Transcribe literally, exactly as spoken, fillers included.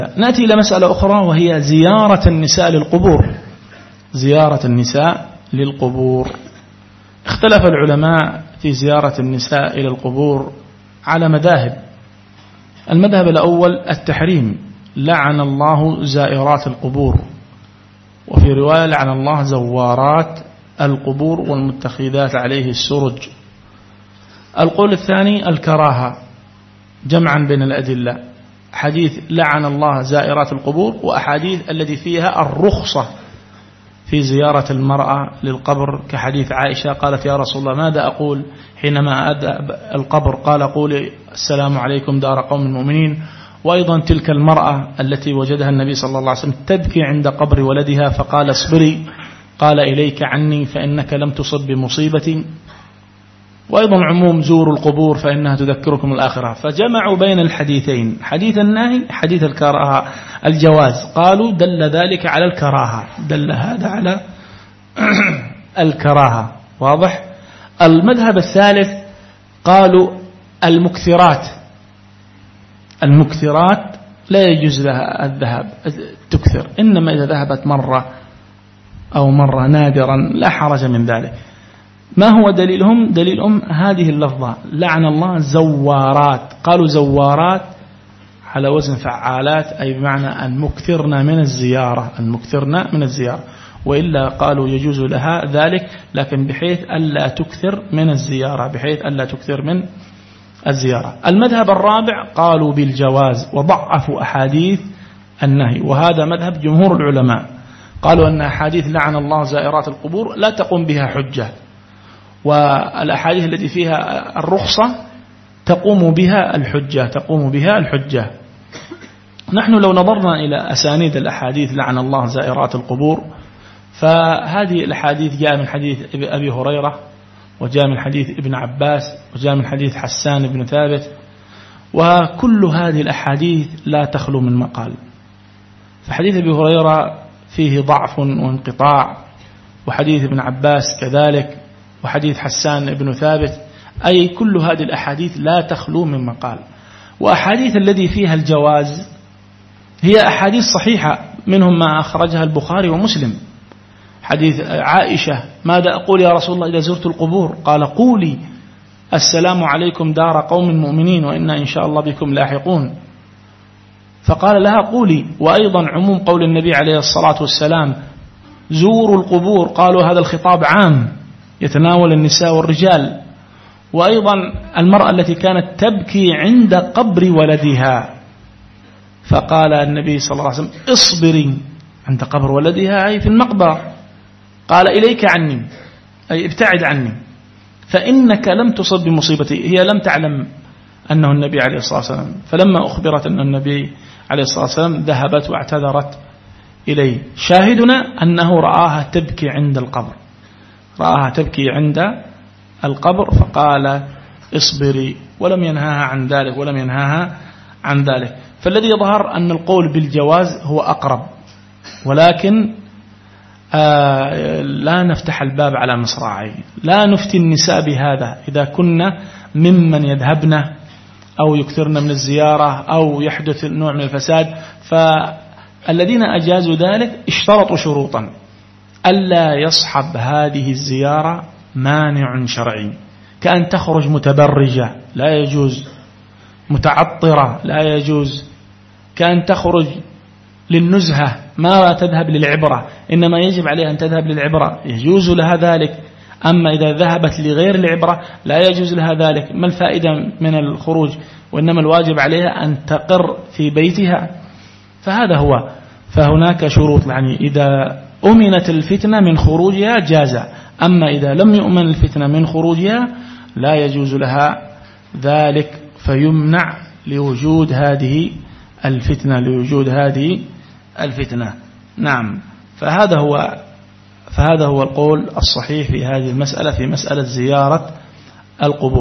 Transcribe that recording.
نأتي إلى مسألة أخرى وهي زيارة النساء للقبور. زيارة النساء للقبور، اختلف العلماء في زيارة النساء إلى القبور على مذاهب. المذهب الأول التحريم، لعن الله زائرات القبور، وفي رواية لعن الله زوارات القبور والمتخذات عليه السرج. القول الثاني الكراهة، جمعا بين الأدلة، حديث لعن الله زائرات القبور وأحاديث التي فيها الرخصة في زيارة المرأة للقبر، كحديث عائشة قالت يا رسول الله ماذا أقول حينما أذهب القبر؟ قال قولي السلام عليكم دار قوم المؤمنين. وأيضا تلك المرأة التي وجدها النبي صلى الله عليه وسلم تبكي عند قبر ولدها فقال اصبري، قال إليك عني فإنك لم تصب بمصيبتي. وأيضا عموم زوروا القبور فإنها تذكركم الآخرة. فجمعوا بين الحديثين، حديث النهي حديث الكراهة الجواز، قالوا دل ذلك على الكراهة، دل هذا على الكراهة. واضح؟ المذهب الثالث قالوا المكثرات، المكثرات لا يجوز لها الذهاب تكثر، إنما إذا ذهبت مرة أو مرة نادرا لا حرج من ذلك. ما هو دليلهم؟ دليلهم هذه اللفظة لعن الله زوارات، قالوا زوارات على وزن فعالات، أي بمعنى المكثرن من الزيارة، المكثرن من الزيارة، وإلا قالوا يجوز لها ذلك لكن بحيث ألا تكثر من الزيارة، بحيث ألا تكثر من الزيارة. المذهب الرابع قالوا بالجواز وضعفوا أحاديث النهي، وهذا مذهب جمهور العلماء، قالوا أن أحاديث لعن الله زائرات القبور لا تقوم بها حجة، والأحاديث التي فيها الرخصة تقوم بها الحجة، تقوم بها الحجة. نحن لو نظرنا إلى أسانيد الأحاديث لعن الله زائرات القبور، فهذه الأحاديث جاء من حديث أبي هريرة، وجاء من حديث ابن عباس، وجاء من حديث حسان بن ثابت، وكل هذه الأحاديث لا تخلو من مقال. فحديث أبي هريرة فيه ضعف وانقطاع، وحديث ابن عباس كذلك، وحديث حسان بن ثابت، أي كل هذه الأحاديث لا تخلو من مقال. وأحاديث الذي فيها الجواز هي أحاديث صحيحة، منهم ما أخرجها البخاري ومسلم. حديث عائشة ماذا أقول يا رسول الله إذا زرت القبور؟ قال قولي السلام عليكم دار قوم مؤمنين وإنا إن شاء الله بكم لاحقون، فقال لها قولي. وأيضا عموم قول النبي عليه الصلاة والسلام زوروا القبور، قالوا هذا الخطاب عام يتناول النساء والرجال. وأيضا المرأة التي كانت تبكي عند قبر ولدها، فقال النبي صلى الله عليه وسلم اصبري عند قبر ولدها، أي في المقبرة، قال إليك عني، أي ابتعد عني فإنك لم تصب بمصيبتي. هي لم تعلم أنه النبي عليه الصلاة والسلام، فلما أخبرت أن النبي عليه الصلاة والسلام ذهبت واعتذرت إليه. شاهدنا أنه رآها تبكي عند القبر، رآها تبكي عند القبر فقال اصبري، ولم ينهاها عن ذلك، ولم ينهاها عن ذلك. فالذي يظهر أن القول بالجواز هو أقرب، ولكن آه لا نفتح الباب على مصراعي، لا نفتي النساء بهذا إذا كنا ممن يذهبن أو يكثرن من الزيارة أو يحدث نوع من الفساد. فالذين أجازوا ذلك اشترطوا شروطا: ألا يصحب هذه الزيارة مانع شرعي، كأن تخرج متبرجة لا يجوز، متعطرة لا يجوز، كأن تخرج للنزهة ما تذهب للعبرة، إنما يجب عليها أن تذهب للعبرة، يجوز لها ذلك. أما إذا ذهبت لغير العبرة لا يجوز لها ذلك. ما الفائدة من الخروج؟ وإنما الواجب عليها أن تقر في بيتها. فهذا هو. فهناك شروط، يعني إذا أمنت الفتنة من خروجها جاز، أما إذا لم يؤمن الفتنة من خروجها لا يجوز لها ذلك، فيمنع لوجود هذه الفتنة، لوجود هذه الفتنة. نعم. فهذا هو فهذا هو القول الصحيح في هذه المسألة، في مسألة زيارة القبور.